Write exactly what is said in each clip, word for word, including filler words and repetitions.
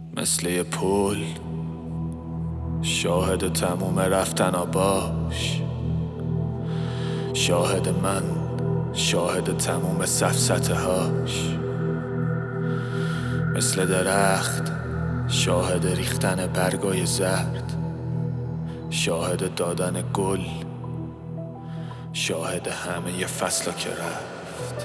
مثل یه پل شاهد تموم رفتنا باش، شاهد من، شاهد تموم سفسطه هاش. مثل درخت شاهد ریختن برگای زرد، شاهد دادن گل، شاهد همه ی فصلا که رفت.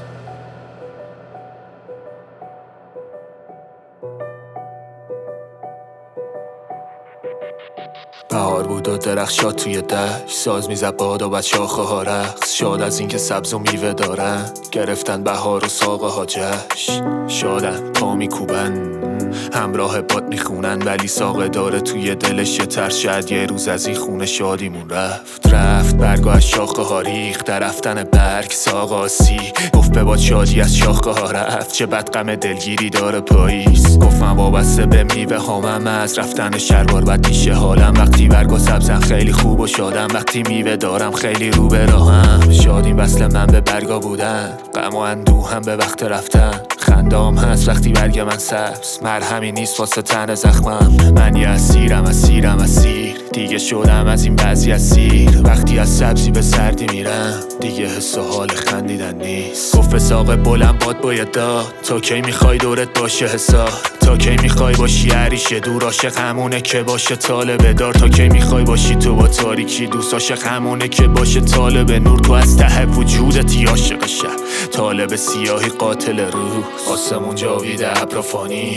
بهار بود و درخشات توی دشت، ساز میزد باد و بد شاخه ها رقص. شاد از این که سبز و میوه دارن، گرفتن بهار و ساقه ها جشن. شادن پا میکوبن همراه باد میخونن، ولی ساقه داره توی دلش یه ترس. شاید یه روز از این خونه شادیمون رفت رفت برگاه از شاخه ها ریخت، در رفتن برگ ساقاسی گفت به باد شادی از شاخه ها رفت. چه بد غم دلگیری داره پاییز، گفتم وابسته به میوه هامم، از رفتن شلوار بد میشه حالم. وقتی برگا سبزن خیلی خوب و شادم، وقتی میوه دارم خیلی رو به راهم. شادیم وصل من به برگا بودن، غم و اندوهم به وقت رفتن. خندام هست وقتی برگ من سبز، مرهمی نیست واسه تن زخمم. من یه اسیرم اسیرم اسیر، دیگه شدم از این بعضی اسیر. وقتی از سبزی به سردی میرم، دیگه حس و حال خندیدن نیست. گفت ساق بلند باد باید داد، تا کی میخوای دورت باشه حساب؟ تا کی میخوای باشی عریشه دور، عاشق همونه که باشه طالب دار؟ تا کی میخوای باشی تو با تاریکی دوست، عاشق همونه که باشه طالب نور؟ تو از ته وجودت عاشق شب، طالب سیاهی قاتل روح. آسمون جاویده ابر فانی،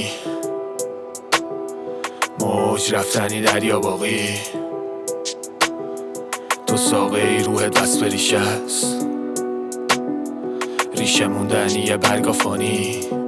موج رفتنی دریا باقی. تو ساقه ای روحت بس به ریشه است، ریشه موندنی برگا فانی.